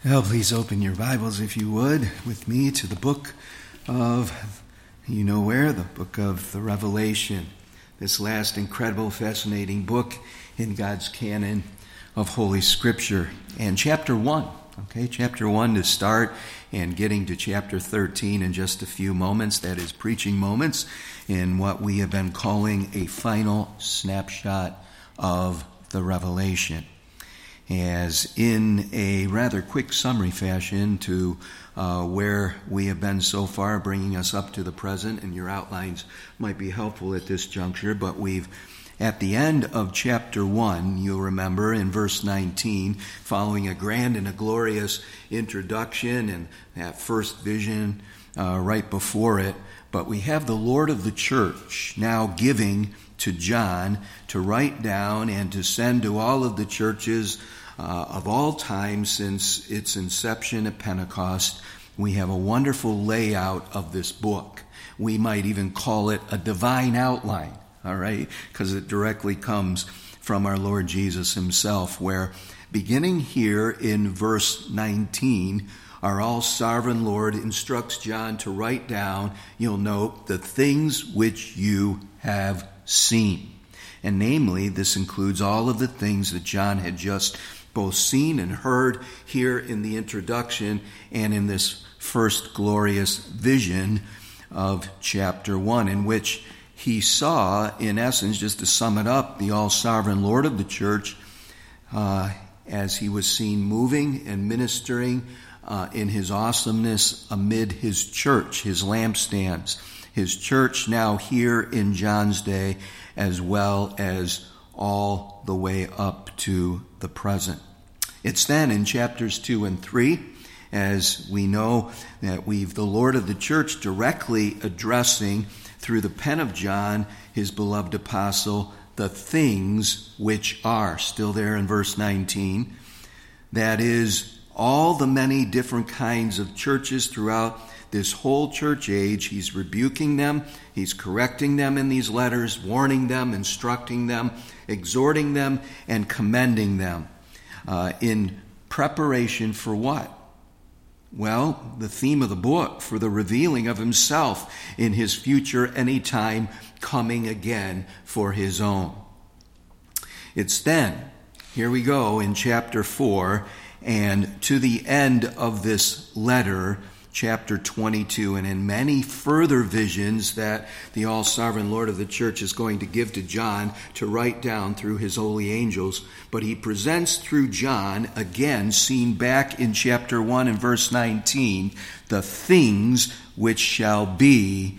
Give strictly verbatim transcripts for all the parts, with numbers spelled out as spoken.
Well, please open your Bibles, if you would, with me to the book of, you know where, the book of the Revelation. This last incredible, fascinating book in God's canon of Holy Scripture. And chapter one, okay, chapter one to start, and getting to chapter thirteen in just a few moments. That is preaching moments in what we have been calling a final snapshot of the Revelation. As in a rather quick summary fashion to uh, where we have been so far, bringing us up to the present, and your outlines might be helpful at this juncture, but we've, at the end of chapter one, you'll remember in verse nineteen, following a grand and a glorious introduction and that first vision uh, right before it, but we have the Lord of the church now giving to John to write down and to send to all of the churches uh, of all time since its inception at Pentecost. We have a wonderful layout of this book. We might even call it a divine outline, all right, because it directly comes from our Lord Jesus himself, where beginning here in verse nineteen, our all-sovereign Lord instructs John to write down, you'll note, the things which you have seen. And namely, this includes all of the things that John had just both seen and heard here in the introduction and in this first glorious vision of chapter one, in which he saw, in essence, just to sum it up, the all-sovereign Lord of the church uh, as he was seen moving and ministering uh, in his awesomeness amid his church, his lampstands, his church now here in John's day, as well as all the way up to the present. It's then in chapters two and three, as we know that we've the Lord of the church directly addressing through the pen of John, his beloved apostle, the things which are, still there in verse nineteen, that is, all the many different kinds of churches throughout this whole church age. He's rebuking them, he's correcting them in these letters, warning them, instructing them, exhorting them, and commending them uh, in preparation for what? Well, the theme of the book, for the revealing of himself in his future anytime coming again for his own. It's then, here we go in chapter four, and to the end of this letter, chapter twenty-two, and in many further visions that the all-sovereign Lord of the church is going to give to John to write down through his holy angels. But he presents through John, again seen back in chapter one and verse nineteen, the things which shall be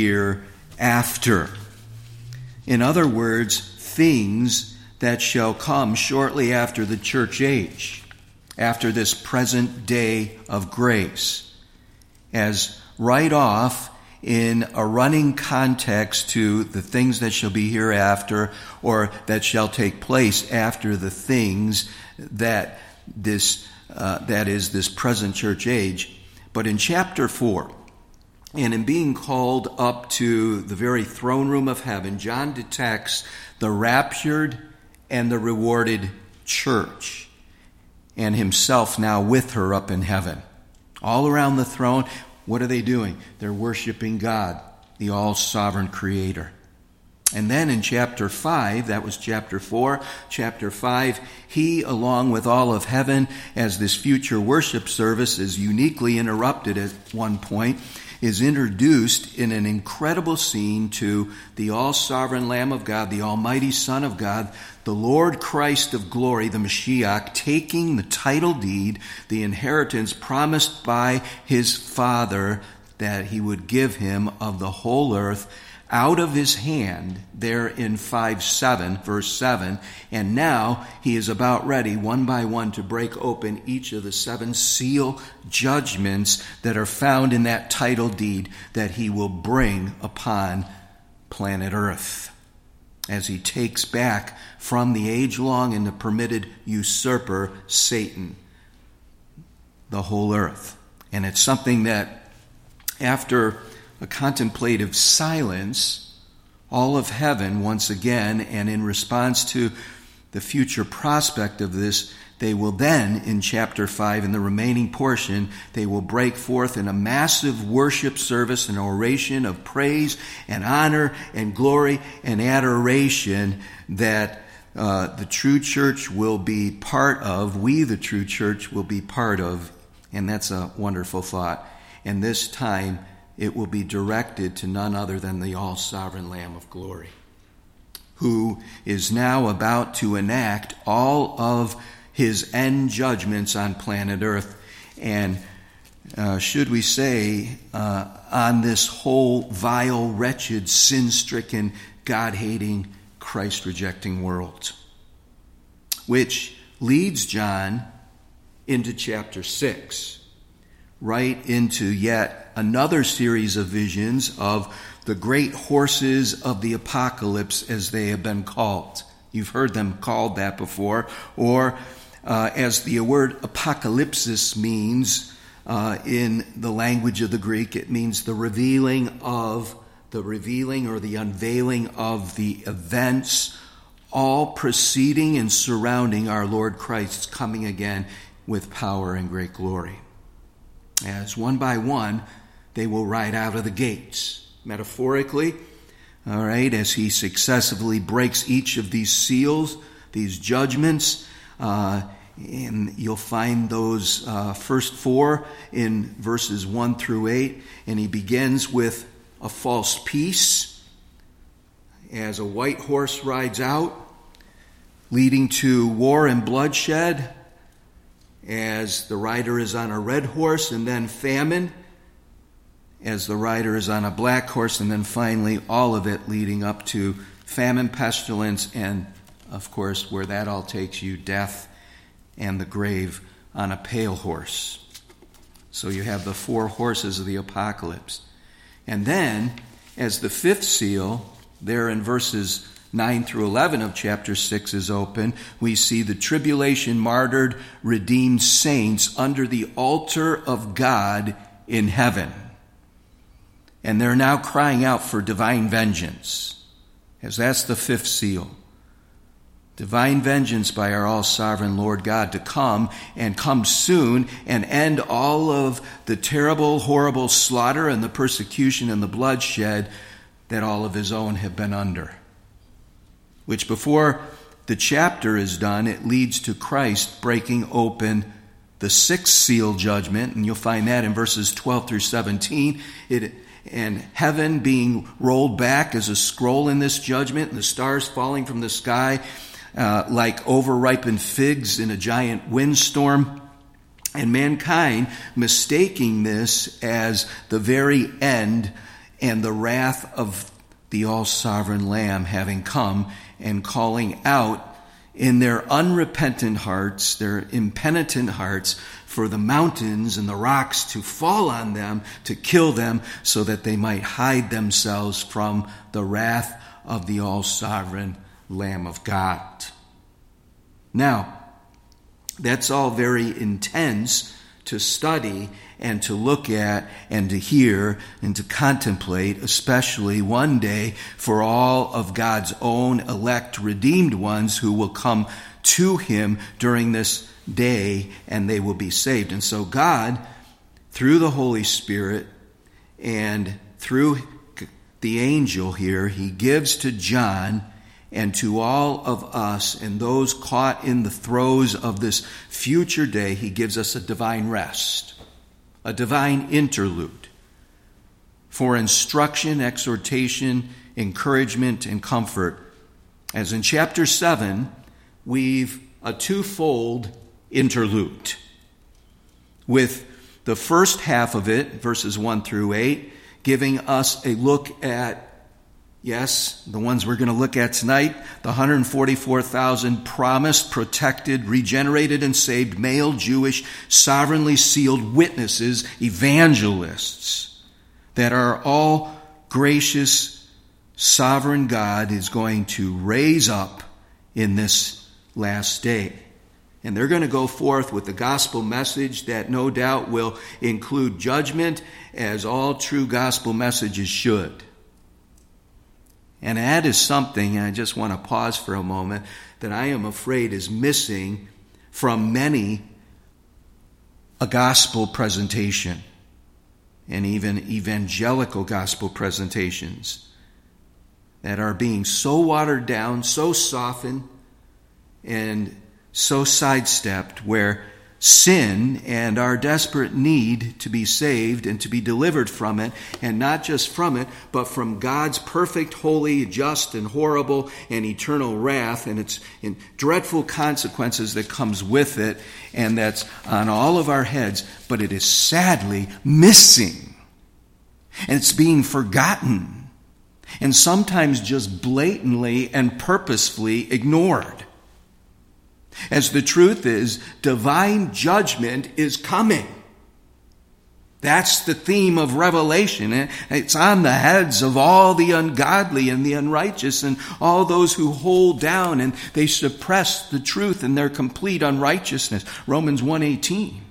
hereafter. In other words, things that shall come shortly after the church age, after this present day of grace. As right off in a running context to the things that shall be hereafter, or that shall take place after the things that this uh, that is this present church age. But in chapter four, and in being called up to the very throne room of heaven, John detects the raptured and the rewarded church, and himself now with her up in heaven. All around the throne, what are they doing? They're worshiping God, the all-sovereign Creator. And then in chapter five, that was chapter four, chapter five, he, along with all of heaven, as this future worship service is uniquely interrupted at one point, is introduced in an incredible scene to the all-sovereign Lamb of God, the almighty Son of God, the Lord Christ of glory, the Mashiach, taking the title deed, the inheritance promised by his Father that he would give him of the whole earth, out of his hand there in five seven, verse seven, and now he is about ready one by one to break open each of the seven seal judgments that are found in that title deed that he will bring upon planet Earth, as he takes back from the age-long and the permitted usurper, Satan, the whole earth. And it's something that, after a contemplative silence, all of heaven once again, and in response to the future prospect of this, They will then, in chapter five, in the remaining portion, they will break forth in a massive worship service, an oration of praise and honor and glory and adoration that uh, the true church will be part of, we the true church will be part of, and that's a wonderful thought. And this time, it will be directed to none other than the all-sovereign Lamb of glory, who is now about to enact all of his end judgments on planet Earth, and uh, should we say, uh, on this whole vile, wretched, sin-stricken, God-hating, Christ-rejecting world. Which leads John into chapter six, right into yet another series of visions of the great horses of the apocalypse, as they have been called. You've heard them called that before, or Uh, as the word apocalypsis means uh, in the language of the Greek, it means the revealing of, the revealing or the unveiling of the events, all preceding and surrounding our Lord Christ's coming again with power and great glory. As one by one, they will ride out of the gates, metaphorically, all right, as he successively breaks each of these seals, these judgments. Uh, and you'll find those uh, first four in verses one through eight. And he begins with a false peace as a white horse rides out, leading to war and bloodshed as the rider is on a red horse, and then famine as the rider is on a black horse, and then finally all of it leading up to famine, pestilence, and of course, where that all takes you, death and the grave on a pale horse. So you have the four horses of the apocalypse. And then, as the fifth seal, there in verses nine through eleven of chapter six is open, we see the tribulation, martyred, redeemed saints under the altar of God in heaven. And they're now crying out for divine vengeance, as that's the fifth seal. Divine vengeance by our all-sovereign Lord God to come, and come soon, and end all of the terrible, horrible slaughter and the persecution and the bloodshed that all of his own have been under. Which before the chapter is done, it leads to Christ breaking open the sixth seal judgment, and you'll find that in verses twelve through seventeen. It and heaven being rolled back as a scroll in this judgment, and the stars falling from the sky Uh, like over-ripened figs in a giant windstorm, and mankind mistaking this as the very end and the wrath of the all-sovereign Lamb having come, and calling out in their unrepentant hearts, their impenitent hearts, for the mountains and the rocks to fall on them, to kill them, so that they might hide themselves from the wrath of the all-sovereign Lamb of God. Now, that's all very intense to study and to look at and to hear and to contemplate, especially one day for all of God's own elect redeemed ones who will come to him during this day, and they will be saved. And so God, through the Holy Spirit and through the angel here, he gives to John and to all of us and those caught in the throes of this future day, he gives us a divine rest, a divine interlude for instruction, exhortation, encouragement, and comfort. As in chapter seven, we've a twofold interlude, with the first half of it, verses one through eight, giving us a look at, yes, the ones we're going to look at tonight, the one hundred forty-four thousand promised, protected, regenerated, and saved male Jewish sovereignly sealed witnesses, evangelists, that are all gracious, sovereign God is going to raise up in this last day. And they're going to go forth with the gospel message that no doubt will include judgment, as all true gospel messages should. And that is something, and I just want to pause for a moment, that I am afraid is missing from many a gospel presentation, and even evangelical gospel presentations that are being so watered down, so softened, and so sidestepped, where sin and our desperate need to be saved and to be delivered from it, and not just from it, but from God's perfect, holy, just, and horrible, and eternal wrath, and its and dreadful consequences that comes with it, and that's on all of our heads, but it is sadly missing. And it's being forgotten, and sometimes just blatantly and purposefully ignored. As the truth is, divine judgment is coming. That's the theme of Revelation. It's on the heads of all the ungodly and the unrighteous and all those who hold down and they suppress the truth in their complete unrighteousness. Romans one eighteen.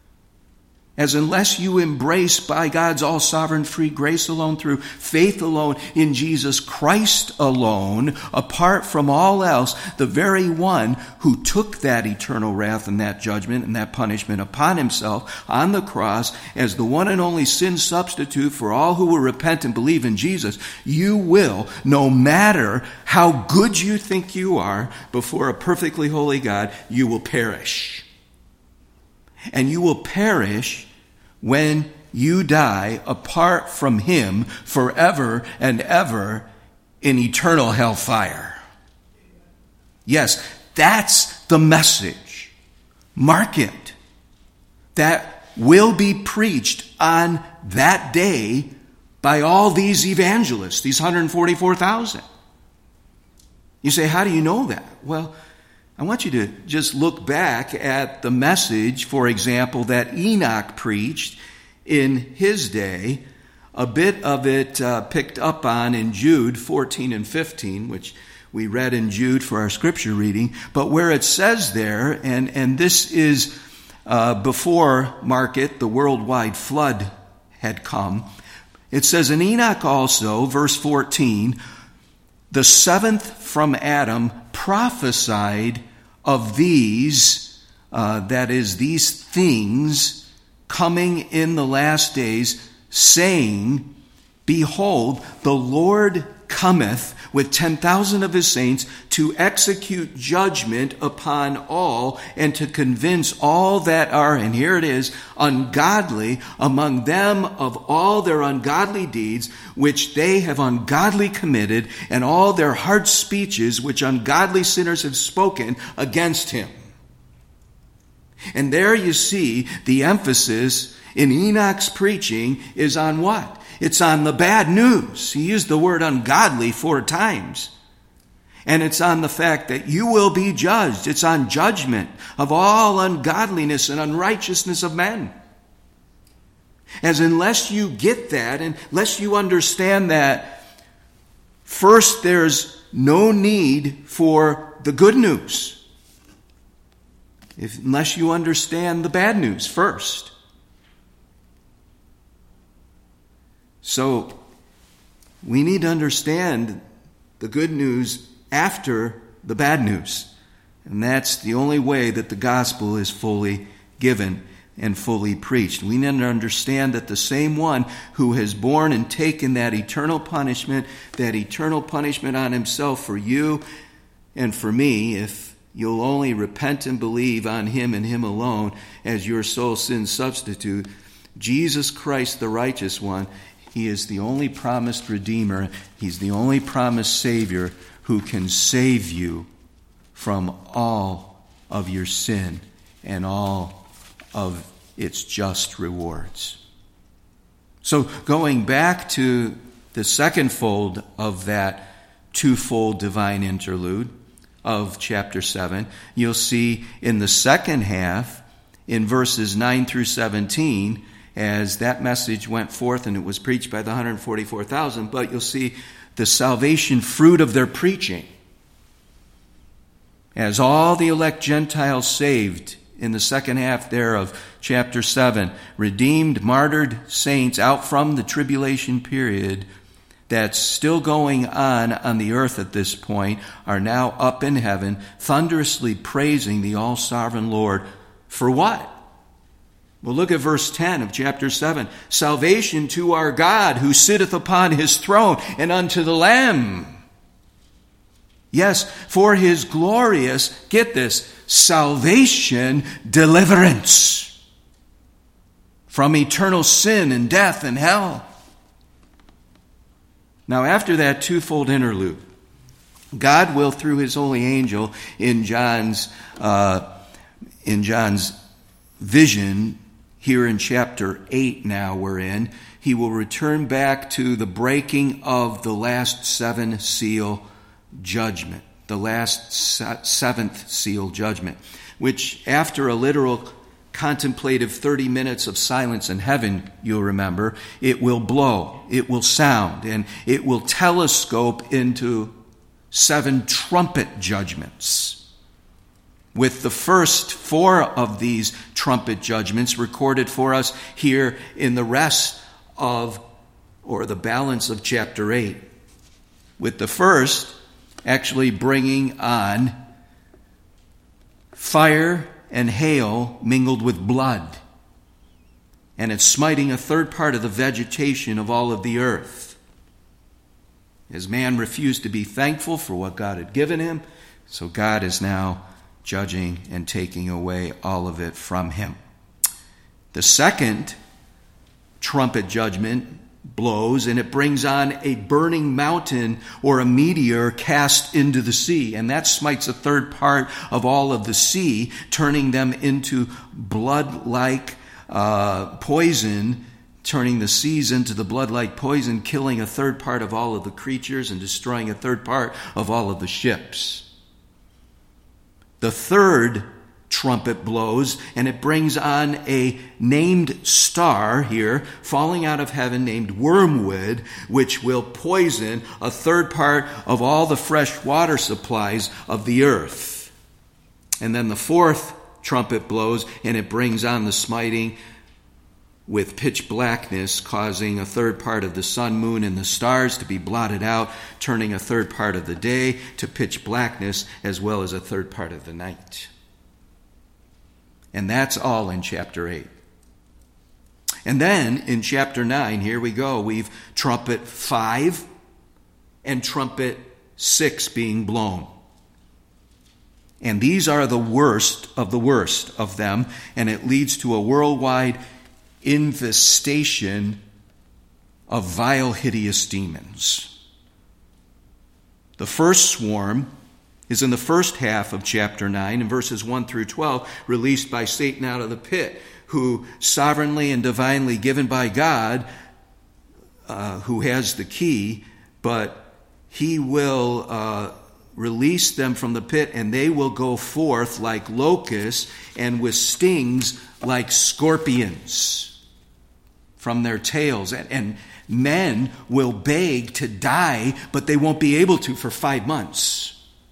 As unless you embrace by God's all-sovereign free grace alone, through faith alone, in Jesus Christ alone, apart from all else, the very one who took that eternal wrath and that judgment and that punishment upon himself on the cross as the one and only sin substitute for all who will repent and believe in Jesus, you will, no matter how good you think you are before a perfectly holy God, you will perish. And you will perish when you die apart from him forever and ever in eternal hellfire. Yes, that's the message. Mark it. That will be preached on that day by all these evangelists, these one hundred forty-four thousand. You say, how do you know that? Well, I want you to just look back at the message, for example, that Enoch preached in his day. A bit of it uh, picked up on in Jude fourteen and fifteen, which we read in Jude for our scripture reading. But where it says there, and, and this is uh, before, mark it, the worldwide flood had come. It says, in Enoch also, verse fourteen, the seventh from Adam prophesied of these, uh, that is, these things coming in the last days, saying, behold, the Lord cometh with ten thousand of his saints to execute judgment upon all and to convince all that are, and here it is, ungodly among them of all their ungodly deeds which they have ungodly committed, and all their hard speeches which ungodly sinners have spoken against him. And there you see the emphasis in Enoch's preaching is on what? It's on the bad news. He used the word ungodly four times. And it's on the fact that you will be judged. It's on judgment of all ungodliness and unrighteousness of men. As unless you get that, unless you understand that, first there's no need for the good news. If, unless you understand the bad news first. So, we need to understand the good news after the bad news. And that's the only way that the gospel is fully given and fully preached. We need to understand that the same one who has borne and taken that eternal punishment, that eternal punishment on himself for you and for me, if you'll only repent and believe on him and him alone as your soul sin substitute, Jesus Christ, the righteous one, he is the only promised Redeemer. He's the only promised Savior who can save you from all of your sin and all of its just rewards. So going back to the second fold of that twofold divine interlude of chapter seven, you'll see in the second half, in verses nine through seventeen, as that message went forth and it was preached by the one hundred forty-four thousand, but you'll see the salvation fruit of their preaching. As all the elect Gentiles saved in the second half there of chapter seven, redeemed, martyred saints out from the tribulation period, that's still going on on the earth at this point are now up in heaven, thunderously praising the all-sovereign Lord. For what? Well, look at verse ten of chapter seven. Salvation to our God who sitteth upon his throne and unto the Lamb. Yes, for his glorious, get this, salvation, deliverance from eternal sin and death and hell. Now, after that twofold interlude, God will, through his holy angel, in John's uh, in John's vision, here in chapter eight now we're in, he will return back to the breaking of the last seven seal judgment, the last seventh seal judgment, which after a literal contemplative thirty minutes of silence in heaven, you'll remember, it will blow, it will sound, and it will telescope into seven trumpet judgments. With the first four of these trumpet judgments recorded for us here in the rest of, or the balance of chapter eight. With the first actually bringing on fire and hail mingled with blood. And it's smiting a third part of the vegetation of all of the earth. As man refused to be thankful for what God had given him, so God is now judging and taking away all of it from him. The second trumpet judgment blows, and it brings on a burning mountain or a meteor cast into the sea. And that smites a third part of all of the sea, turning them into blood-like uh, poison, turning the seas into the blood-like poison, killing a third part of all of the creatures and destroying a third part of all of the ships. The third trumpet blows, and it brings on a named star here, falling out of heaven, named wormwood, which will poison a third part of all the fresh water supplies of the earth. And then the fourth trumpet blows, and it brings on the smiting with pitch blackness, causing a third part of the sun, moon, and the stars to be blotted out, turning a third part of the day to pitch blackness, as well as a third part of the night. And that's all in chapter eight. And then in chapter nine, here we go. We've trumpet five and trumpet six being blown. And these are the worst of the worst of them. And it leads to a worldwide infestation of vile, hideous demons. The first swarm is in the first half of chapter nine, in verses one through twelve, released by Satan out of the pit, who sovereignly and divinely given by God, uh, who has the key, but he will uh, release them from the pit, and they will go forth like locusts and with stings like scorpions from their tails. And, and men will beg to die, but they won't be able to for five months.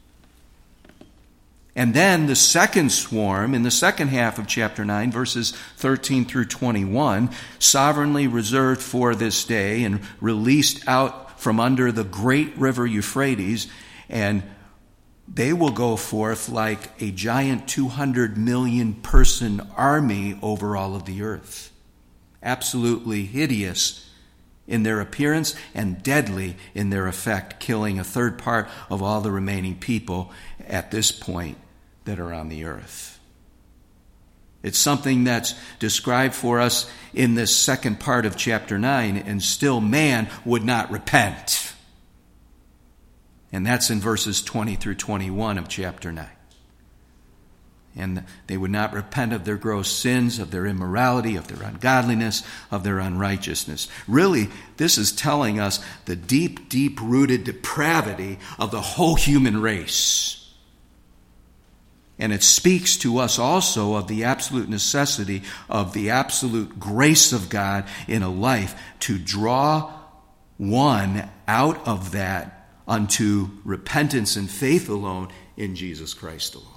And then the second swarm, in the second half of chapter nine, verses thirteen through twenty-one, sovereignly reserved for this day and released out from under the great river Euphrates, and they will go forth like a giant two hundred million person army over all of the earth. Absolutely hideous in their appearance and deadly in their effect, killing a third part of all the remaining people at this point that are on the earth. It's something that's described for us in this second part of chapter nine, and still man would not repent. And that's in verses twenty through twenty-one of chapter nine. And they would not repent of their gross sins, of their immorality, of their ungodliness, of their unrighteousness. Really, this is telling us the deep, deep-rooted depravity of the whole human race. And it speaks to us also of the absolute necessity of the absolute grace of God in a life to draw one out of that unto repentance and faith alone in Jesus Christ alone.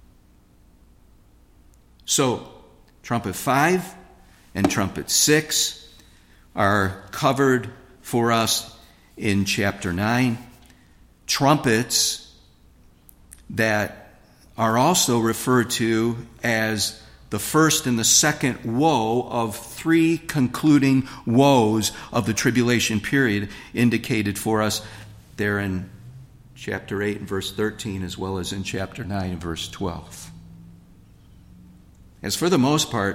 So, trumpet five and trumpet six are covered for us in chapter nine. Trumpets that are also referred to as the first and the second woe of three concluding woes of the tribulation period, indicated for us there in chapter eight and verse thirteen, as well as in chapter nine and verse twelve. As for the most part,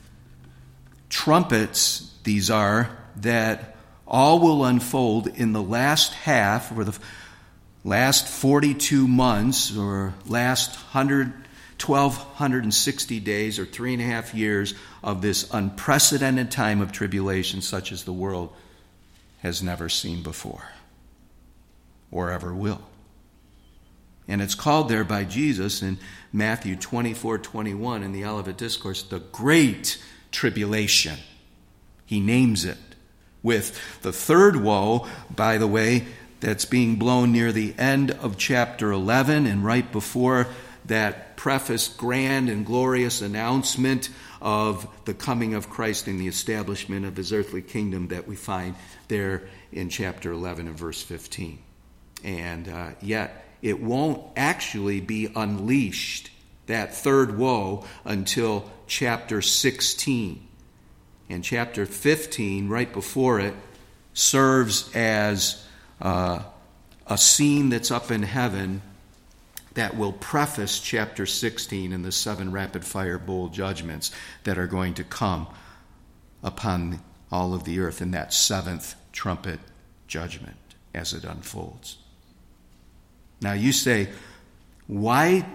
trumpets, these are, that all will unfold in the last half, or the last forty-two months, or last one hundred, twelve sixty days, or three and a half years of this unprecedented time of tribulation, such as the world has never seen before or ever will. And it's called there by Jesus in Matthew twenty-four twenty-one in the Olivet Discourse, the Great Tribulation. He names it, with the third woe, by the way, that's being blown near the end of chapter eleven, and right before that prefaced grand and glorious announcement of the coming of Christ and the establishment of his earthly kingdom that we find there in chapter eleven and verse fifteen. And uh, yet, it won't actually be unleashed, that third woe, until chapter sixteen. And chapter fifteen, right before it, serves as uh, a scene that's up in heaven that will preface chapter sixteen and the seven rapid-fire bowl judgments that are going to come upon all of the earth in that seventh trumpet judgment as it unfolds. Now you say, why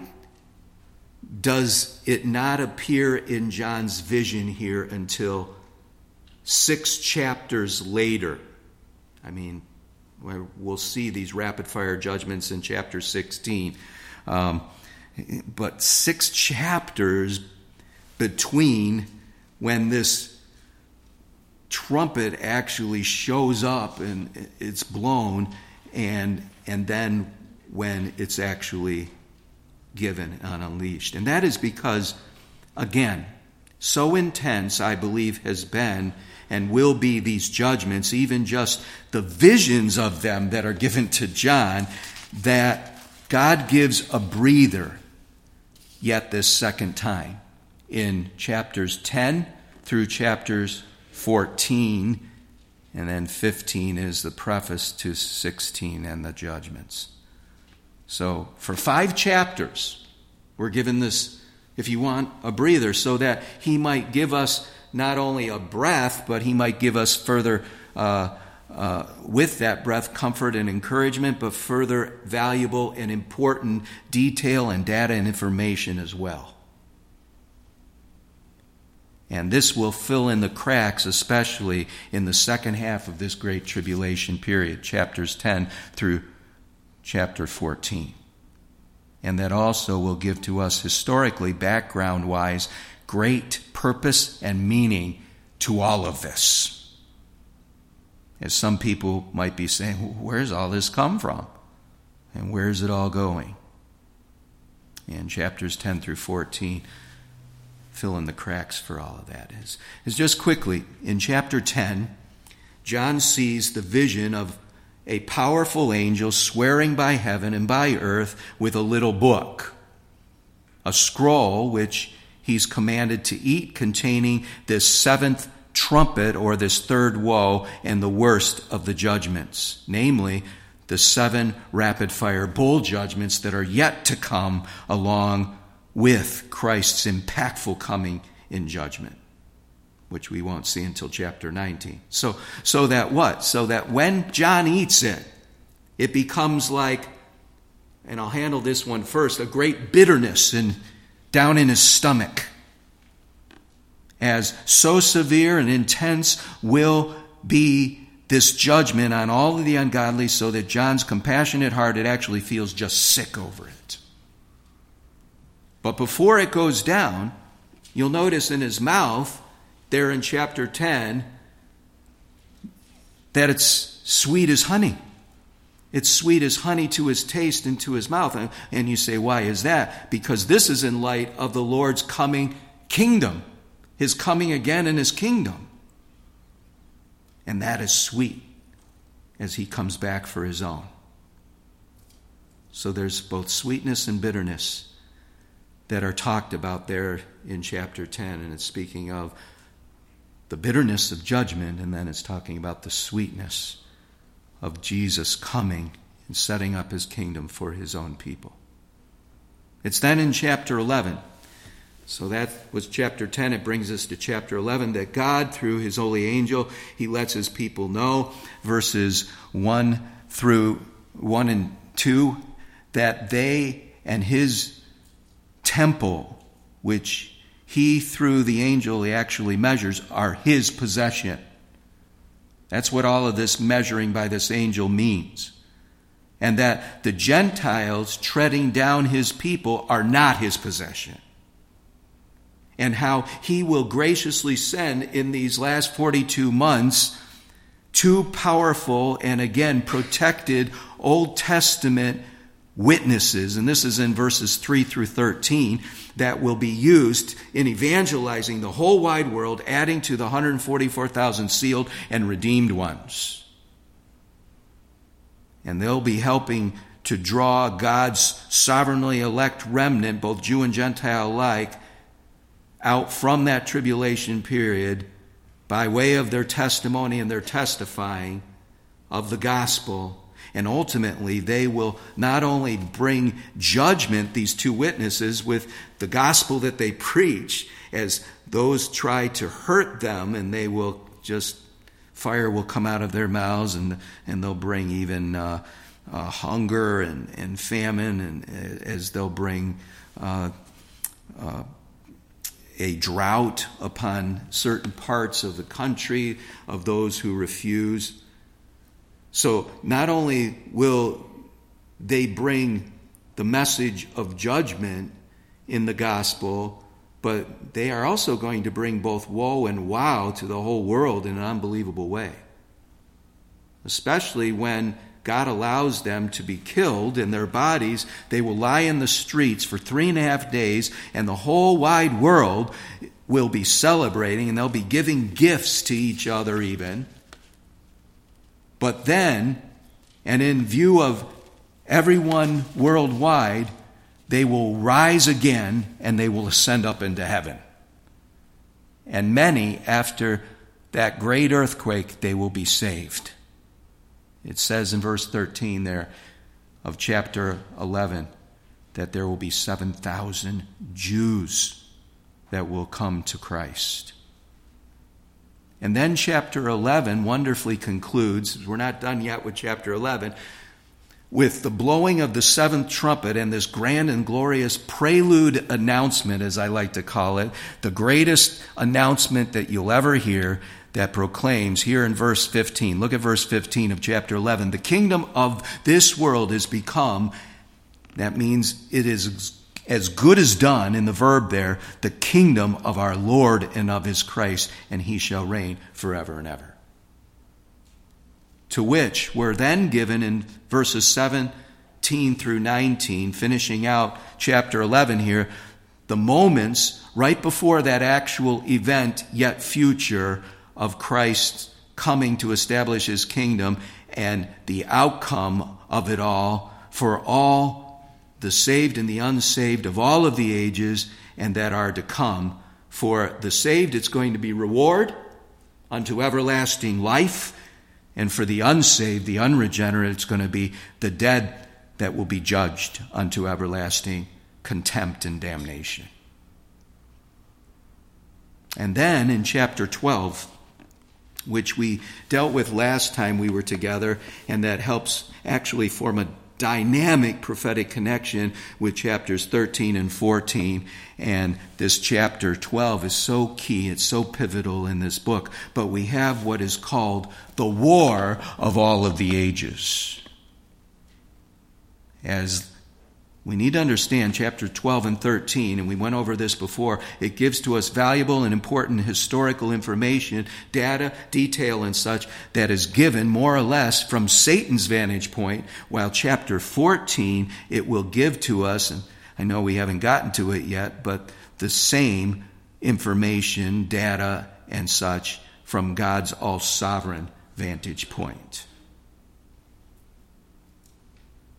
does it not appear in John's vision here until six chapters later? I mean, we'll see these rapid-fire judgments in chapter sixteen. Um, but six chapters between when this trumpet actually shows up and it's blown, and and then when it's actually given and unleashed. And that is because, again, so intense, I believe, has been and will be these judgments, even just the visions of them that are given to John, that God gives a breather yet this second time in chapters ten through chapters fourteen, and then fifteen is the preface to sixteen and the judgments. So for five chapters, we're given this, if you want, a breather, so that he might give us not only a breath, but he might give us further, uh, uh, with that breath, comfort and encouragement, but further valuable and important detail and data and information as well. And this will fill in the cracks, especially in the second half of this great tribulation period, chapters ten through chapter fourteen. And that also will give to us historically, background-wise, great purpose and meaning to all of this. As some people might be saying, where's all this come from? And where's it all going? And chapters ten through fourteen fill in the cracks for all of that. Is, is just quickly, in chapter ten, John sees the vision of a powerful angel swearing by heaven and by earth with a little book, a scroll which he's commanded to eat, containing this seventh trumpet, or this third woe, and the worst of the judgments, namely the seven rapid-fire bowl judgments that are yet to come along with Christ's impactful coming in judgment, which we won't see until chapter nineteen. So, so that what? So that when John eats it, it becomes like, and I'll handle this one first, a great bitterness in, down in his stomach. As so severe and intense will be this judgment on all of the ungodly, so that John's compassionate heart, it actually feels just sick over it. But before it goes down, you'll notice in his mouth, there in chapter ten, that it's sweet as honey. It's sweet as honey to his taste and to his mouth. And you say, why is that? Because this is in light of the Lord's coming kingdom, his coming again in his kingdom. And that is sweet. as he comes back for his own. So there's both sweetness and bitterness that are talked about there in chapter ten, and it's speaking of the bitterness of judgment, and then it's talking about the sweetness of Jesus coming and setting up his kingdom for his own people. It's then in chapter eleven. So that was chapter ten. It brings us to chapter eleven, that God, through his holy angel, he lets his people know, verses one through one and two, that they and his temple, which he, through the angel, he actually measures, are his possession. That's what all of this measuring by this angel means. And that the Gentiles treading down his people are not his possession. And how he will graciously send in these last forty-two months two powerful and again protected Old Testament witnesses, and this is in verses three through thirteen, that will be used in evangelizing the whole wide world, adding to the one hundred forty-four thousand sealed and redeemed ones. And they'll be helping to draw God's sovereignly elect remnant, both Jew and Gentile alike, out from that tribulation period by way of their testimony and their testifying of the gospel. And ultimately, they will not only bring judgment, these two witnesses, with the gospel that they preach, as those try to hurt them, and they will just, fire will come out of their mouths, and, and they'll bring even uh, uh, hunger and, and famine, and as they'll bring uh, uh, a drought upon certain parts of the country of those who refuse. So not only will they bring the message of judgment in the gospel, but they are also going to bring both woe and wow to the whole world in an unbelievable way. Especially when God allows them to be killed in their bodies. They will lie in the streets for three and a half days, and the whole wide world will be celebrating, and they'll be giving gifts to each other even. But then, and in view of everyone worldwide, they will rise again and they will ascend up into heaven. And many, after that great earthquake, they will be saved. It says in verse thirteen there of chapter eleven that there will be seven thousand Jews that will come to Christ. And then chapter eleven wonderfully concludes, we're not done yet with chapter eleven, with the blowing of the seventh trumpet and this grand and glorious prelude announcement, as I like to call it, the greatest announcement that you'll ever hear, that proclaims here in verse fifteen. Look at verse fifteen of chapter eleven. The kingdom of this world is become, that means it is as good as done, in the verb there, the kingdom of our Lord and of his Christ, and he shall reign forever and ever. To which were then given in verses seventeen through nineteen, finishing out chapter eleven here, the moments right before that actual event, yet future, of Christ coming to establish his kingdom, and the outcome of it all for all the saved and the unsaved of all of the ages and that are to come. For the saved, it's going to be reward unto everlasting life. And for the unsaved, the unregenerate, it's going to be the dead that will be judged unto everlasting contempt and damnation. And then in chapter twelve, which we dealt with last time we were together, and that helps actually form a dynamic prophetic connection with chapters thirteen and fourteen. And this chapter twelve is so key, it's so pivotal in this book. But we have what is called the war of all of the ages. As we need to understand chapter twelve and thirteen, and we went over this before, it gives to us valuable and important historical information, data, detail, and such that is given more or less from Satan's vantage point, while chapter fourteen, it will give to us, and I know we haven't gotten to it yet, but the same information, data, and such from God's all-sovereign vantage point.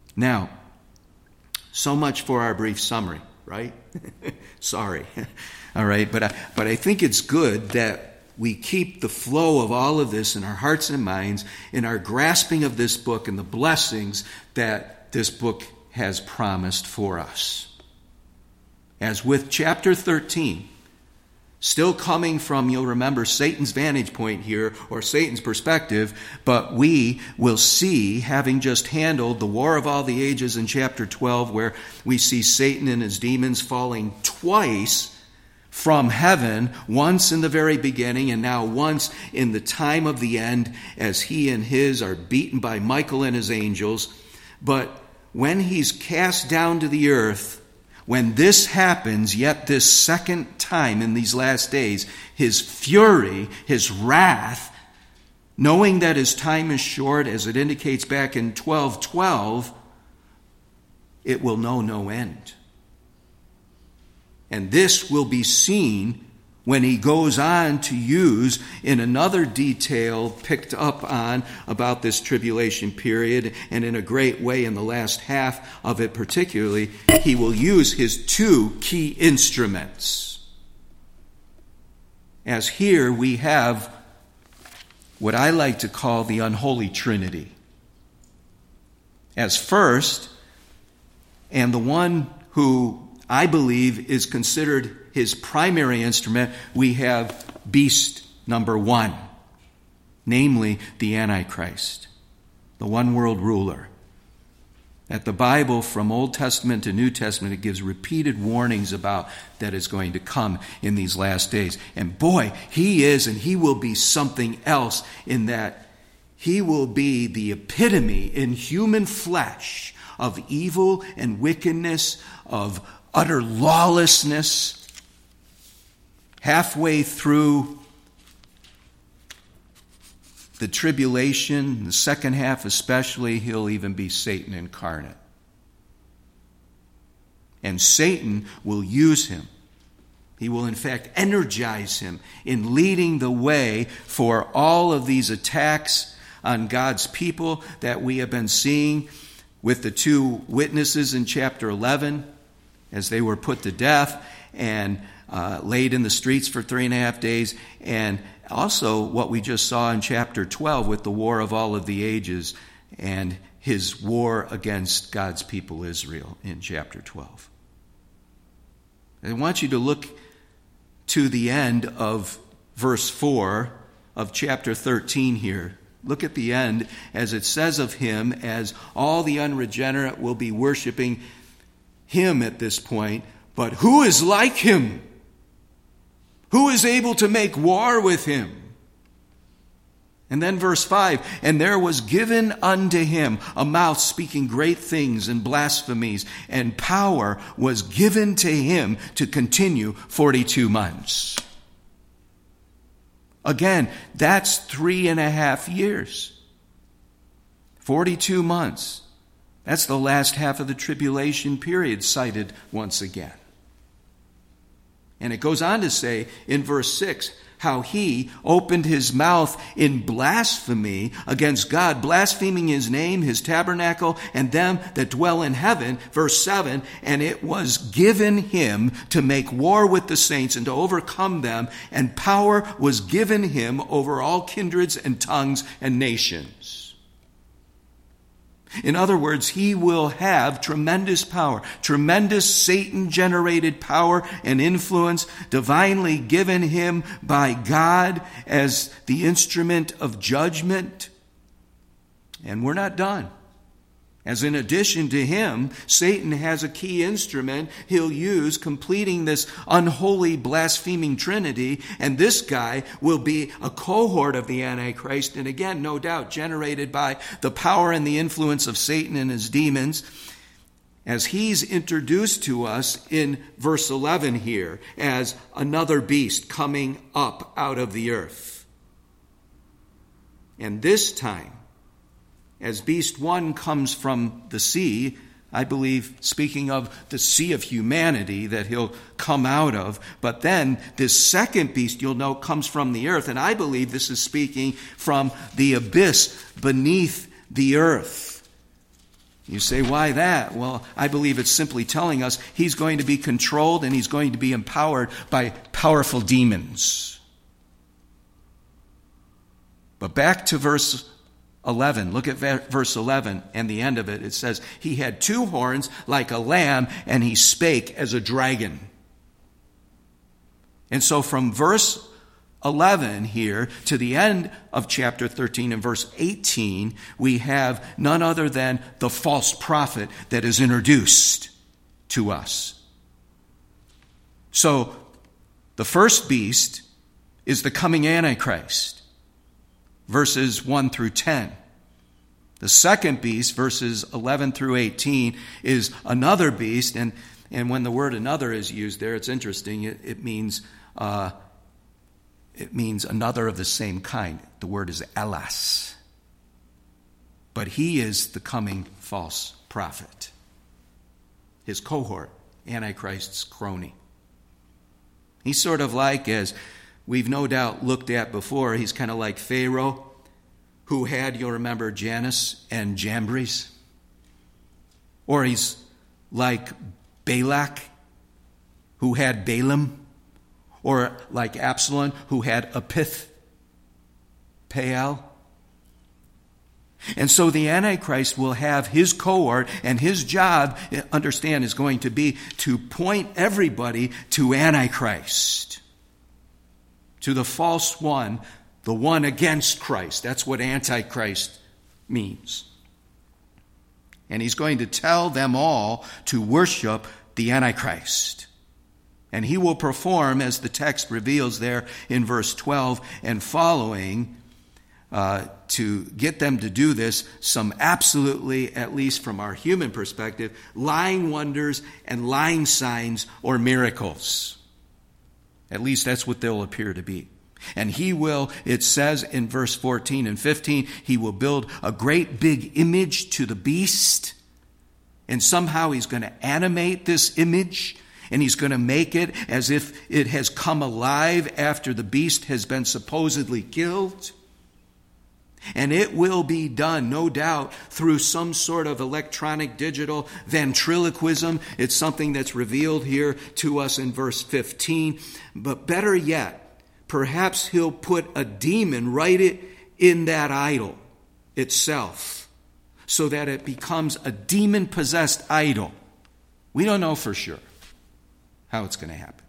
Now, so much for our brief summary, right? Sorry. All right, but I, but I think it's good that we keep the flow of all of this in our hearts and minds, in our grasping of this book and the blessings that this book has promised for us. As with chapter thirteen, still coming from, you'll remember, Satan's vantage point here, or Satan's perspective, but we will see, having just handled the War of All the Ages in chapter twelve, where we see Satan and his demons falling twice from heaven, once in the very beginning and now once in the time of the end, as he and his are beaten by Michael and his angels. But when he's cast down to the earth, when this happens, yet this second time in these last days, his fury, his wrath, knowing that his time is short, as it indicates back in twelve twelve, it will know no end. And this will be seen when he goes on to use in another detail picked up on about this tribulation period, and in a great way in the last half of it particularly, he will use his two key instruments. As here we have what I like to call the unholy trinity. As first, and the one who I believe is considered his primary instrument, we have beast number one, namely the Antichrist, the one world ruler. That the Bible, from Old Testament to New Testament, it gives repeated warnings about that is going to come in these last days. And boy, he is, and he will be something else in that he will be the epitome in human flesh of evil and wickedness, of utter lawlessness. Halfway through the tribulation, the second half especially, he'll even be Satan incarnate. And Satan will use him. He will, in fact, energize him in leading the way for all of these attacks on God's people that we have been seeing with the two witnesses in chapter eleven as they were put to death and uh, laid in the streets for three and a half days, and also what we just saw in chapter twelve with the War of All of the Ages and his war against God's people Israel in chapter twelve. I want you to look to the end of verse four of chapter thirteen here. Look at the end as it says of him, as all the unregenerate will be worshiping him at this point. But who is like him? Who is able to make war with him? And then verse five, and there was given unto him a mouth speaking great things and blasphemies, and power was given to him to continue forty-two months. Again, that's three and a half years. forty-two months. That's the last half of the tribulation period cited once again. And it goes on to say in verse six, how he opened his mouth in blasphemy against God, blaspheming his name, his tabernacle, and them that dwell in heaven. Verse seven, and it was given him to make war with the saints and to overcome them, and power was given him over all kindreds and tongues and nations. In other words, he will have tremendous power, tremendous Satan-generated power and influence, divinely given him by God as the instrument of judgment. And we're not done. As in addition to him, Satan has a key instrument he'll use completing this unholy, blaspheming trinity, and this guy will be a cohort of the Antichrist, and again, no doubt, generated by the power and the influence of Satan and his demons, as he's introduced to us in verse eleven here as another beast coming up out of the earth. And this time, as beast one comes from the sea, I believe speaking of the sea of humanity that he'll come out of, but then this second beast, you'll know, comes from the earth, and I believe this is speaking from the abyss beneath the earth. You say, why that? Well, I believe it's simply telling us he's going to be controlled and he's going to be empowered by powerful demons. But back to verse eleven. Look at verse eleven and the end of it. It says, he had two horns like a lamb, and he spake as a dragon. And so from verse eleven here to the end of chapter thirteen and verse eighteen, we have none other than the false prophet that is introduced to us. So the first beast is the coming Antichrist, verses one through ten. The second beast, verses eleven through eighteen, is another beast. And, and when the word another is used there, it's interesting. It, it means uh, it means another of the same kind. The word is elas. But he is the coming false prophet. His cohort, Antichrist's crony. He's sort of like, as we've no doubt looked at before, he's kind of like Pharaoh, who had, you'll remember, Jannes and Jambres. Or he's like Balak, who had Balaam. Or like Absalom, who had Apith, Paal. And so the Antichrist will have his cohort, and his job, understand, is going to be to point everybody to Antichrist, to the false one, the one against Christ. That's what Antichrist means. And he's going to tell them all to worship the Antichrist. And he will perform, as the text reveals there in verse twelve and following, uh, to get them to do this, some absolutely, at least from our human perspective, lying wonders and lying signs or miracles. At least that's what they'll appear to be. And he will, it says in verse fourteen and fifteen, he will build a great big image to the beast. And somehow he's going to animate this image. And he's going to make it as if it has come alive after the beast has been supposedly killed. And it will be done, no doubt, through some sort of electronic digital ventriloquism. It's something that's revealed here to us in verse fifteen. But better yet, perhaps he'll put a demon right in that idol itself, so that it becomes a demon-possessed idol. We don't know for sure how it's going to happen.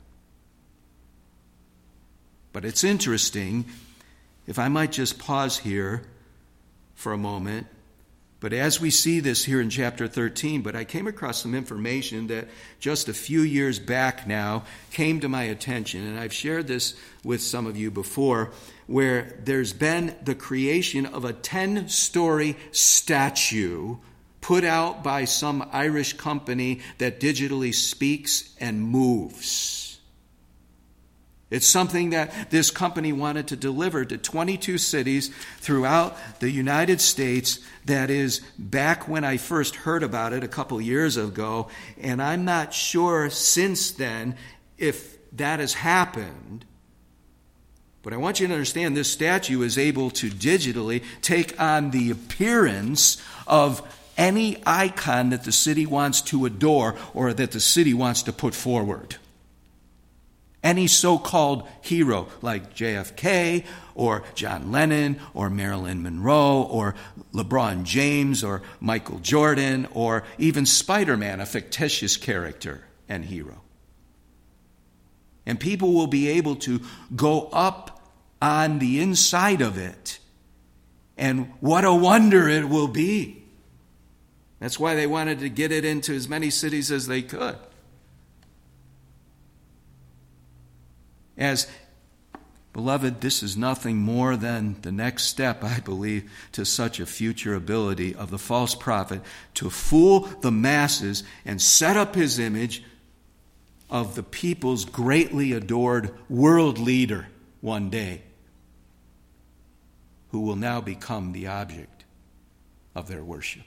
But it's interesting, if I might just pause here for a moment. But as we see this here in chapter thirteen, but I came across some information that just a few years back now came to my attention, and I've shared this with some of you before, where there's been the creation of a ten-story statue put out by some Irish company that digitally speaks and moves. It's something that this company wanted to deliver to twenty-two cities throughout the United States. That is back when I first heard about it a couple years ago. And I'm not sure since then if that has happened. But I want you to understand this statue is able to digitally take on the appearance of any icon that the city wants to adore or that the city wants to put forward. Any so-called hero like J F K or John Lennon or Marilyn Monroe or LeBron James or Michael Jordan or even Spider-Man, a fictitious character and hero. And people will be able to go up on the inside of it. And what a wonder it will be. That's why they wanted to get it into as many cities as they could. As, beloved, this is nothing more than the next step, I believe, to such a future ability of the false prophet to fool the masses and set up his image of the people's greatly adored world leader one day, who will now become the object of their worship.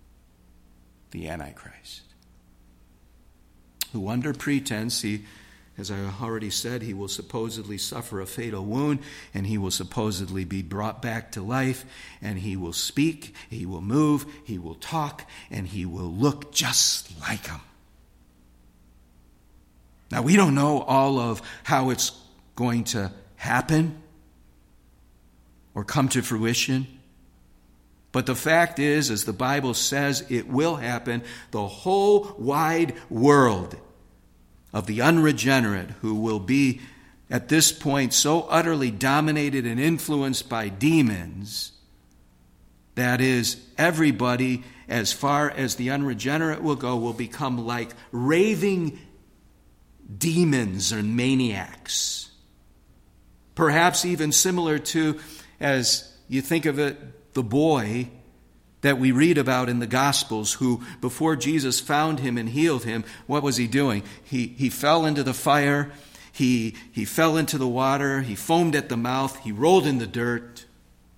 The Antichrist, who under pretense, he As I already said, he will supposedly suffer a fatal wound, and he will supposedly be brought back to life, and he will speak, he will move, he will talk, and he will look just like him. Now, we don't know all of how it's going to happen or come to fruition, but the fact is, as the Bible says, it will happen. The whole wide world of the unregenerate, who will be at this point so utterly dominated and influenced by demons, that is, everybody, as far as the unregenerate will go, will become like raving demons or maniacs. Perhaps even similar to, as you think of it, the boy that we read about in the Gospels, who before Jesus found him and healed him, what was he doing? He he fell into the fire, he, he fell into the water, he foamed at the mouth, he rolled in the dirt.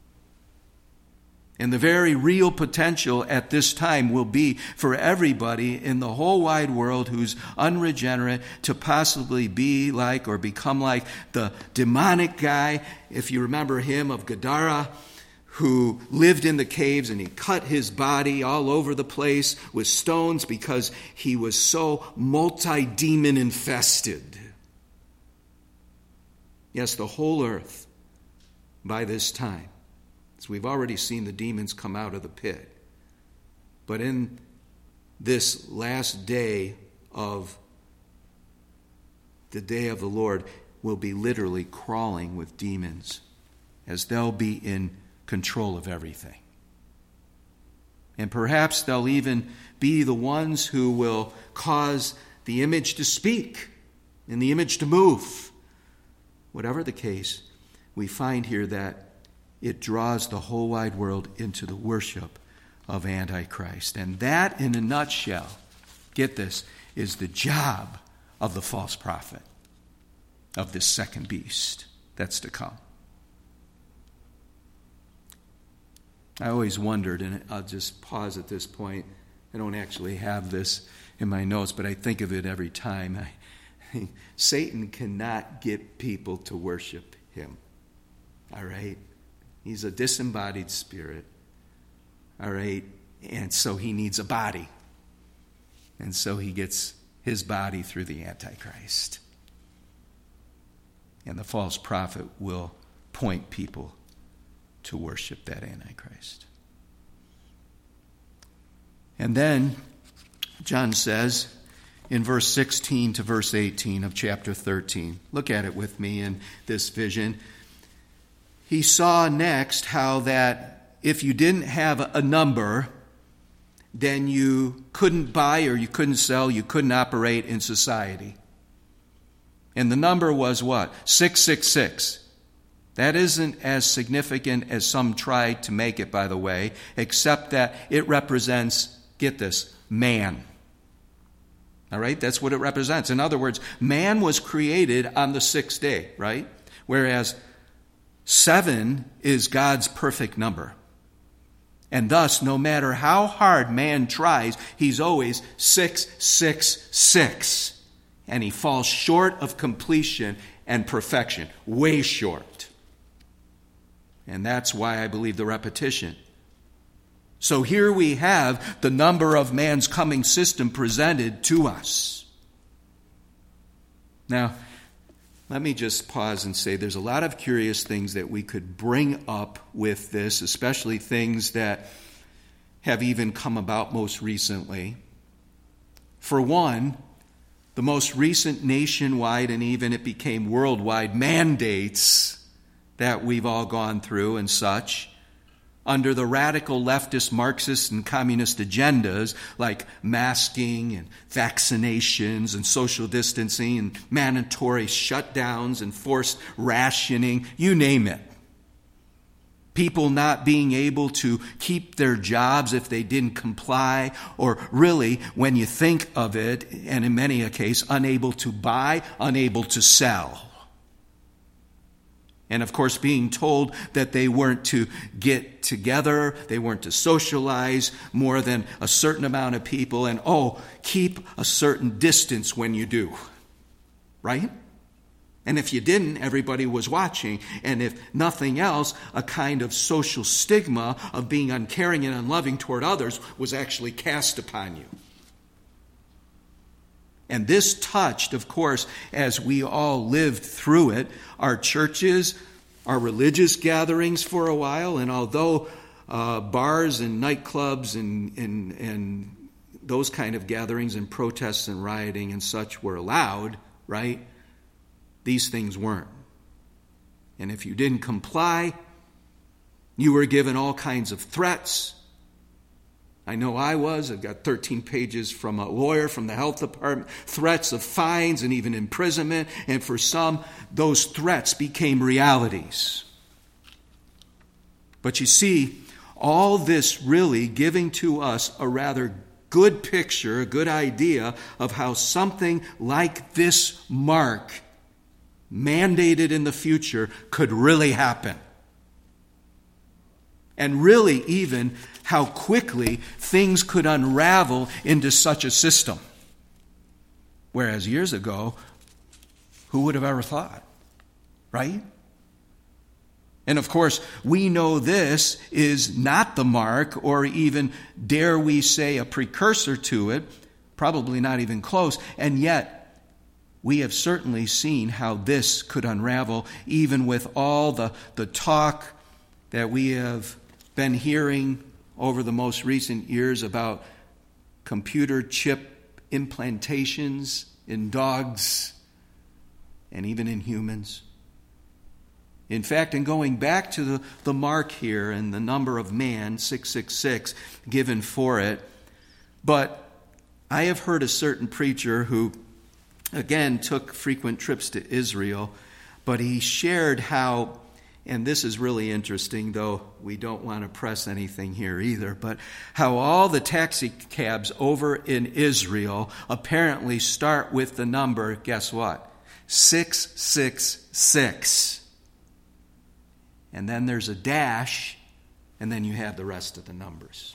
And the very real potential at this time will be for everybody in the whole wide world who's unregenerate to possibly be like or become like the demonic guy, if you remember him, of Gadara, who lived in the caves, and he cut his body all over the place with stones because he was so multi-demon infested. Yes, the whole earth by this time. So we've already seen the demons come out of the pit. But in this last day of the day of the Lord will be literally crawling with demons, as they'll be in control of everything. And perhaps they'll even be the ones who will cause the image to speak and the image to move. Whatever the case, we find here that it draws the whole wide world into the worship of Antichrist. And that, in a nutshell, get this, is the job of the false prophet, of this second beast that's to come. I always wondered, and I'll just pause at this point. I don't actually have this in my notes, but I think of it every time. I, Satan cannot get people to worship him. All right? He's a disembodied spirit. All right? And so he needs a body. And so he gets his body through the Antichrist. And the false prophet will point people to worship that Antichrist. And then John says in verse sixteen to verse eighteen of chapter thirteen, look at it with me in this vision. He saw next how that if you didn't have a number, then you couldn't buy or you couldn't sell, you couldn't operate in society. And the number was what? six six six. That isn't as significant as some tried to make it, by the way, except that it represents, get this, man. All right? That's what it represents. In other words, man was created on the sixth day, right? Whereas seven is God's perfect number. And thus, no matter how hard man tries, he's always six six six. And he falls short of completion and perfection, way short. And that's why I believe the repetition. So here we have the number of man's coming system presented to us. Now, let me just pause and say there's a lot of curious things that we could bring up with this, especially things that have even come about most recently. For one, the most recent nationwide and even it became worldwide mandates that we've all gone through and such, under the radical leftist, Marxist, and communist agendas like masking and vaccinations and social distancing and mandatory shutdowns and forced rationing, you name it. People not being able to keep their jobs if they didn't comply, or really, when you think of it, and in many a case, unable to buy, unable to sell. And of course, being told that they weren't to get together, they weren't to socialize more than a certain amount of people, and oh, keep a certain distance when you do. right? And if you didn't, everybody was watching. And if nothing else, a kind of social stigma of being uncaring and unloving toward others was actually cast upon you. And this touched, of course, as we all lived through it, our churches, our religious gatherings for a while. And although uh, bars and nightclubs and, and, and those kind of gatherings and protests and rioting and such were allowed, right? These things weren't. And if you didn't comply, you were given all kinds of threats. I know I was. I've got thirteen pages from a lawyer from the health department, threats of fines and even imprisonment. And for some, those threats became realities. But you see, all this really giving to us a rather good picture, a good idea of how something like this mark mandated in the future could really happen. And really even how quickly things could unravel into such a system. Whereas years ago, who would have ever thought? Right? And of course, we know this is not the mark, or even, dare we say, a precursor to it, probably not even close, and yet we have certainly seen how this could unravel, even with all the, the talk that we have been hearing over the most recent years about computer chip implantations in dogs and even in humans. In fact, in going back to the, the mark here and the number of man, six six six, given for it, but I have heard a certain preacher who, again, took frequent trips to Israel, but he shared how, and this is really interesting, though we don't want to press anything here either, but how all the taxi cabs over in Israel apparently start with the number, guess what? six six six. And then there's a dash, and then you have the rest of the numbers.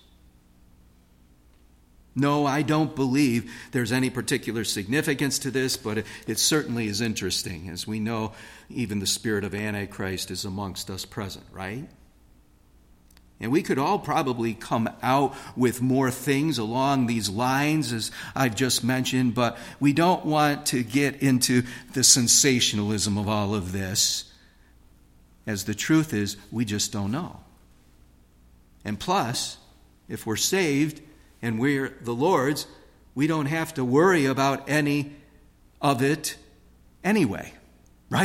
No, I don't believe there's any particular significance to this, but it, it certainly is interesting. As we know, even the spirit of Antichrist is amongst us present, right? And we could all probably come out with more things along these lines, as I've just mentioned, but we don't want to get into the sensationalism of all of this, as the truth is, we just don't know. And plus, if we're saved and we're the Lord's, we don't have to worry about any of it anyway, right?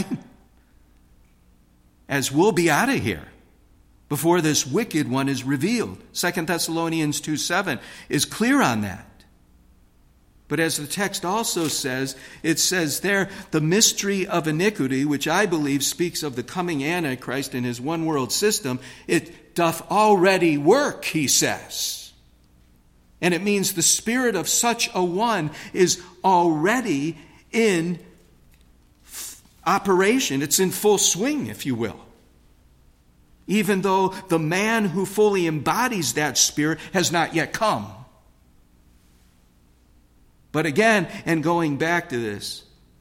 As we'll be out of here before this wicked one is revealed. Second Thessalonians two seven is clear on that. But as the text also says, it says there, the mystery of iniquity, which I believe speaks of the coming Antichrist and his one world system, it doth already work, he says. And it means the spirit of such a one is already in operation. It's in full swing, if you will. Even though the man who fully embodies that spirit has not yet come. But again, and going back to this,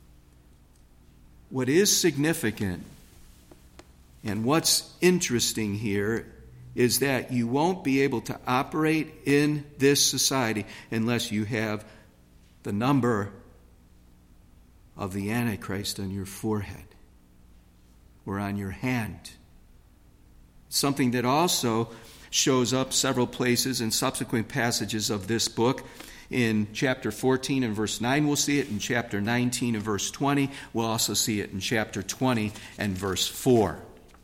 what is significant and what's interesting here is that you won't be able to operate in this society unless you have the number of the Antichrist on your forehead or on your hand. Something that also shows up several places in subsequent passages of this book. In chapter fourteen and verse nine, we'll see it. In chapter nineteen and verse twenty, we'll also see it in chapter twenty and verse four.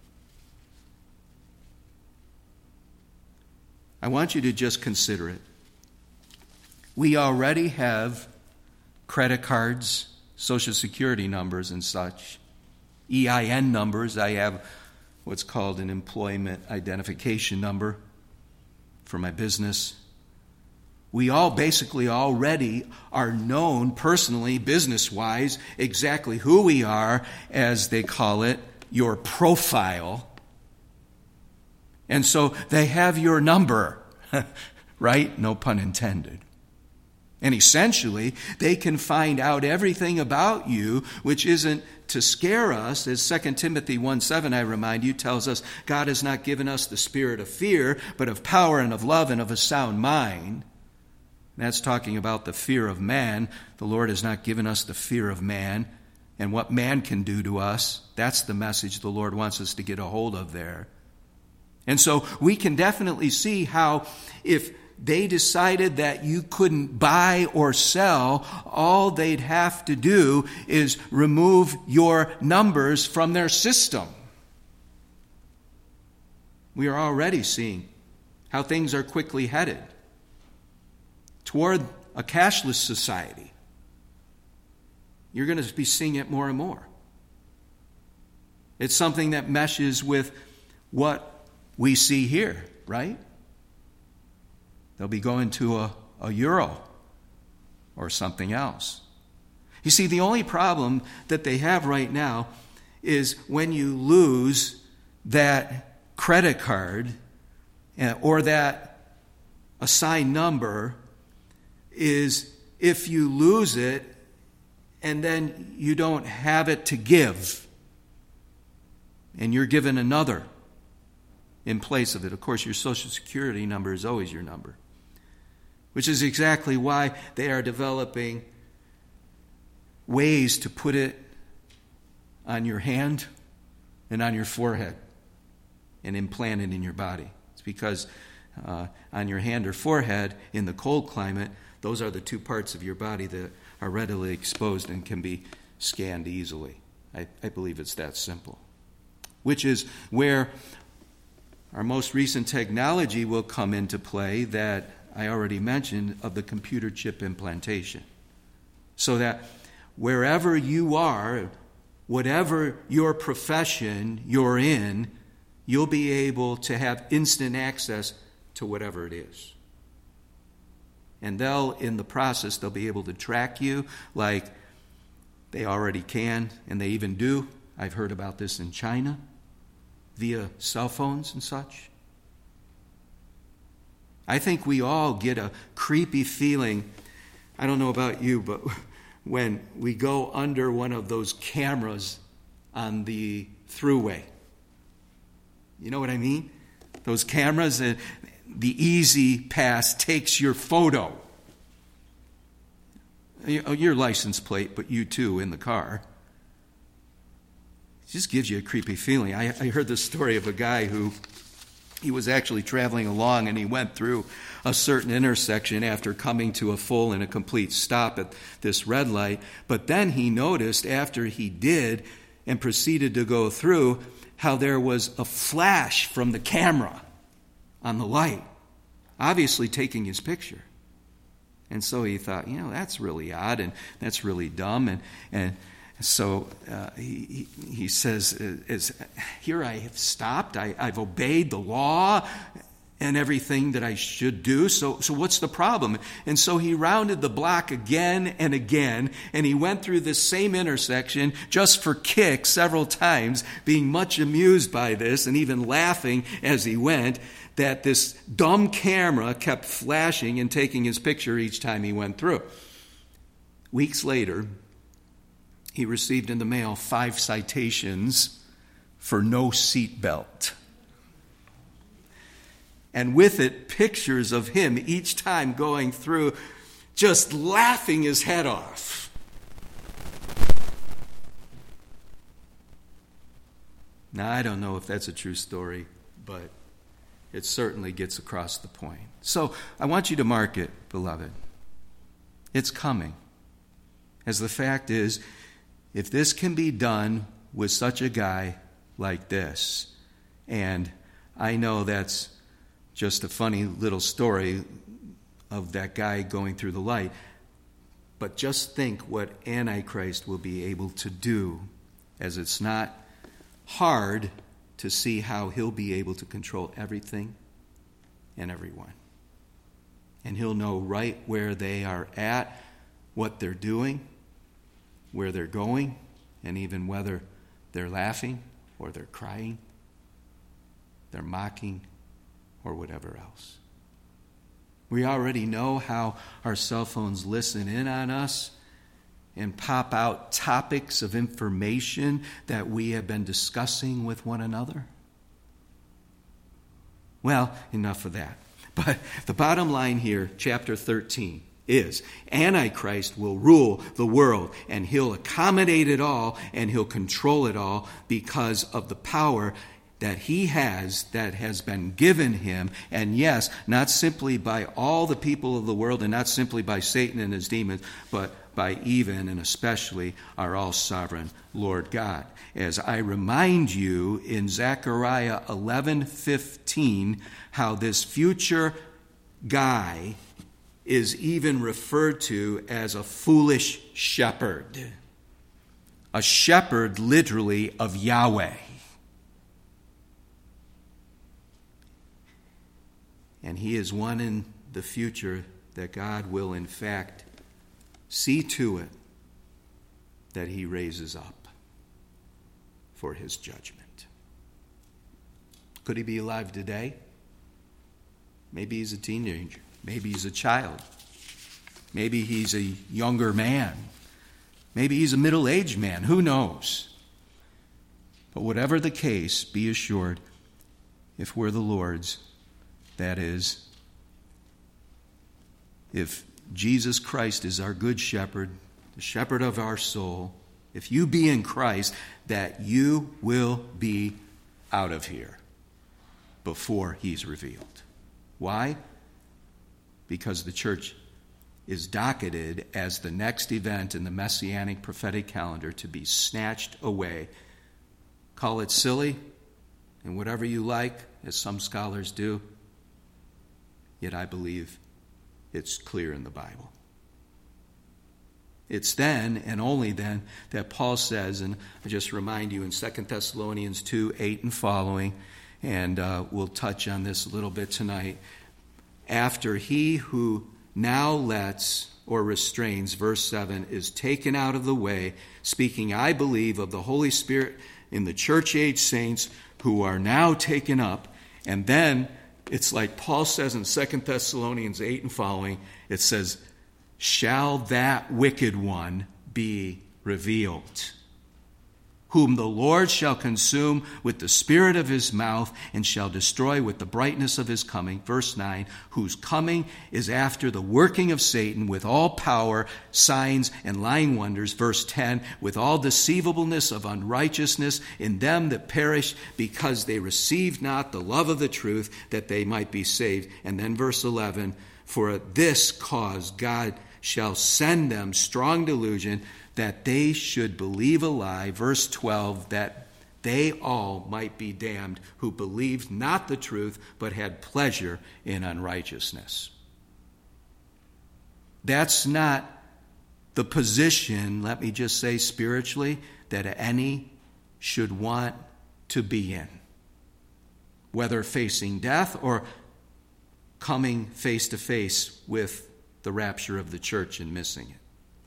I want you to just consider it. We already have credit cards, social security numbers and such, E I N numbers. I have what's called an employment identification number for my business. We all basically already are known personally, business-wise, exactly who we are, as they call it, your profile. And so they have your number, right? No pun intended. And essentially, they can find out everything about you, which isn't to scare us. As Second Timothy one seven, I remind you, tells us, God has not given us the spirit of fear, but of power and of love and of a sound mind. That's talking about the fear of man. The Lord has not given us the fear of man and what man can do to us. That's the message the Lord wants us to get a hold of there. And so we can definitely see how if they decided that you couldn't buy or sell, all they'd have to do is remove your numbers from their system. We are already seeing how things are quickly headed toward a cashless society. You're going to be seeing it more and more. It's something that meshes with what we see here, right? They'll be going to a, a euro or something else. You see, the only problem that they have right now is when you lose that credit card or that assigned number, is if you lose it and then you don't have it to give and you're given another in place of it. Of course, your Social Security number is always your number, which is exactly why they are developing ways to put it on your hand and on your forehead and implant it in your body. It's because uh, on your hand or forehead in the cold climate, those are the two parts of your body that are readily exposed and can be scanned easily. I, I believe it's that simple. Which is where our most recent technology will come into play that I already mentioned of the computer chip implantation. So that wherever you are, whatever your profession you're in, you'll be able to have instant access to whatever it is. And they'll, in the process, they'll be able to track you like they already can, and they even do. I've heard about this in China, via cell phones and such. I think we all get a creepy feeling, I don't know about you, but when we go under one of those cameras on the thruway. You know what I mean? Those cameras, uh, the Easy Pass takes your photo. Your license plate, but you too in the car. It just gives you a creepy feeling. I, I heard this story of a guy who he was actually traveling along and he went through a certain intersection after coming to a full and a complete stop at this red light. But then he noticed after he did and proceeded to go through how there was a flash from the camera on the light, obviously taking his picture. And so he thought, you know, that's really odd and that's really dumb. And and so uh, he, he says, is, here I have stopped, I, I've obeyed the law and everything that I should do, so, so what's the problem? And so he rounded the block again and again, and he went through this same intersection just for kicks several times, being much amused by this and even laughing as he went, that this dumb camera kept flashing and taking his picture each time he went through. Weeks later, he received in the mail five citations for no seatbelt. And with it, pictures of him each time going through, just laughing his head off. Now, I don't know if that's a true story, but it certainly gets across the point. So I want you to mark it, beloved. It's coming. As the fact is, if this can be done with such a guy like this, and I know that's just a funny little story of that guy going through the light, but just think what Antichrist will be able to do, as it's not hard to see how he'll be able to control everything and everyone. And he'll know right where they are at, what they're doing, where they're going, and even whether they're laughing or they're crying, they're mocking, or whatever else. We already know how our cell phones listen in on us and pop out topics of information that we have been discussing with one another. Well, enough of that. But the bottom line here, chapter thirteen, is Antichrist will rule the world, and he'll accommodate it all, and he'll control it all because of the power that he has, that has been given him. And yes, not simply by all the people of the world, and not simply by Satan and his demons, but by even and especially our all-sovereign Lord God. As I remind you in Zechariah eleven fifteen, how this future guy is even referred to as a foolish shepherd. A shepherd, literally, of Yahweh. And he is one in the future that God will, in fact, see to it that he raises up for his judgment. Could he be alive today? Maybe he's a teenager. Maybe he's a child. Maybe he's a younger man. Maybe he's a middle-aged man. Who knows? But whatever the case, be assured, if we're the Lord's, that is, if Jesus Christ is our good shepherd, the shepherd of our soul, if you be in Christ, that you will be out of here before he's revealed. Why? Because the church is docketed as the next event in the Messianic prophetic calendar to be snatched away. Call it silly and whatever you like, as some scholars do. Yet I believe it's clear in the Bible. It's then and only then that Paul says, and I just remind you in Second Thessalonians two, eight and following, and uh, we'll touch on this a little bit tonight, after he who now lets or restrains, verse seven, is taken out of the way, speaking, I believe, of the Holy Spirit in the church age saints who are now taken up. And then it's like Paul says in Second Thessalonians eight and following, it says, shall that wicked one be revealed, whom the Lord shall consume with the spirit of his mouth and shall destroy with the brightness of his coming. Verse nine, whose coming is after the working of Satan with all power, signs, and lying wonders. Verse ten, with all deceivableness of unrighteousness in them that perish, because they received not the love of the truth, that they might be saved. And then verse eleven, for this cause God shall send them strong delusion, that they should believe a lie. Verse twelve, that they all might be damned who believed not the truth, but had pleasure in unrighteousness. That's not the position, let me just say spiritually, that any should want to be in, whether facing death or coming face to face with the rapture of the church and missing it.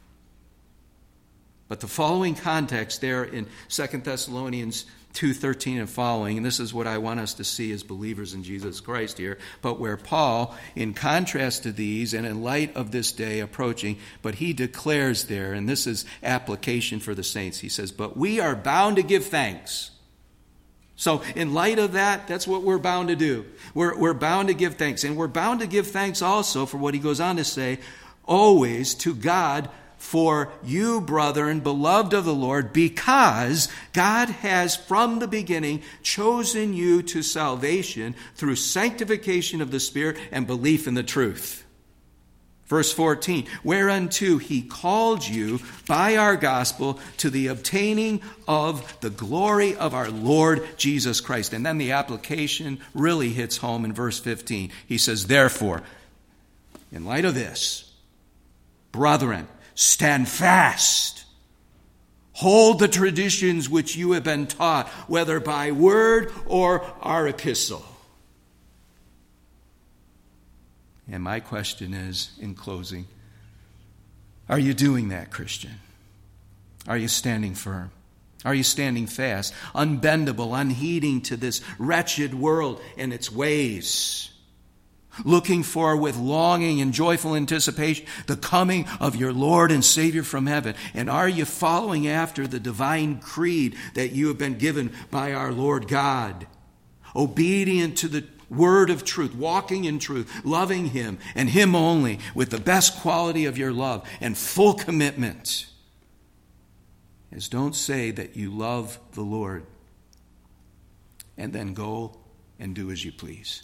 But the following context there in Second Thessalonians two thirteen and following, and this is what I want us to see as believers in Jesus Christ here, but where Paul, in contrast to these and in light of this day approaching, but he declares there, and this is application for the saints, he says, but we are bound to give thanks. So in light of that, that's what we're bound to do. We're, we're bound to give thanks. And we're bound to give thanks also for what he goes on to say, always to God for you, brethren, beloved of the Lord, because God has from the beginning chosen you to salvation through sanctification of the Spirit and belief in the truth. Verse fourteen, whereunto he called you by our gospel to the obtaining of the glory of our Lord Jesus Christ. And then the application really hits home in verse fifteen. He says, therefore, in light of this, brethren, stand fast. Hold the traditions which you have been taught, whether by word or our epistle. And my question is, in closing, are you doing that, Christian? Are you standing firm? Are you standing fast, unbendable, unheeding to this wretched world and its ways? looking for with longing and joyful anticipation the coming of your Lord and Savior from heaven? And are you following after the divine creed that you have been given by our Lord God? Obedient to the word of truth, walking in truth, loving Him and Him only with the best quality of your love and full commitment. As don't say that you love the Lord and then go and do as you please.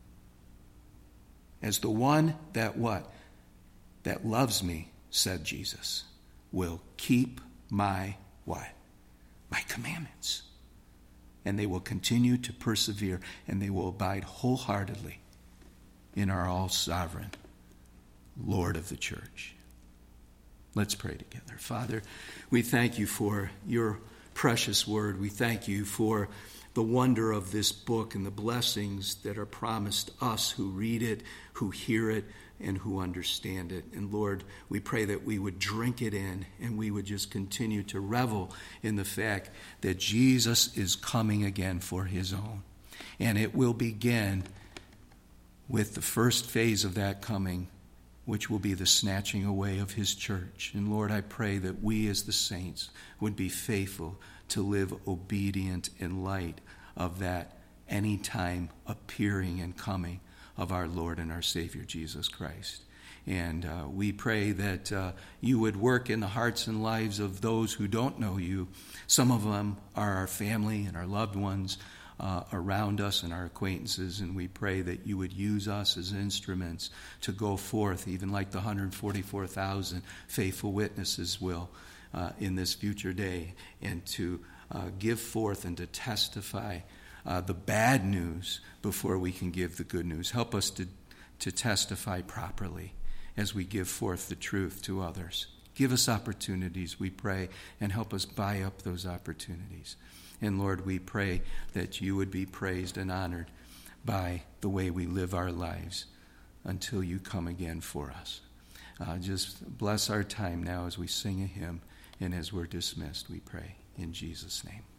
As the one that what? That loves me, said Jesus, will keep my what? My commandments. And they will continue to persevere, and they will abide wholeheartedly in our all-sovereign Lord of the church. Let's pray together. Father, we thank you for your precious word. We thank you for the wonder of this book and the blessings that are promised us who read it, who hear it, and who understand it. And Lord, we pray that we would drink it in and we would just continue to revel in the fact that Jesus is coming again for His own. And it will begin with the first phase of that coming, which will be the snatching away of His church. And Lord, I pray that we as the saints would be faithful to live obedient in light of that anytime appearing and coming of our Lord and our Savior, Jesus Christ. And uh, we pray that uh, you would work in the hearts and lives of those who don't know you. Some of them are our family and our loved ones uh, around us and our acquaintances, and we pray that you would use us as instruments to go forth, even like the one hundred forty-four thousand faithful witnesses will uh, in this future day, and to uh, give forth and to testify uh, the bad news before we can give the good news. Help us to, to testify properly as we give forth the truth to others. Give us opportunities, we pray, and help us buy up those opportunities. And Lord, we pray that you would be praised and honored by the way we live our lives until you come again for us. Uh, just bless our time now as we sing a hymn and as we're dismissed, we pray in Jesus' name.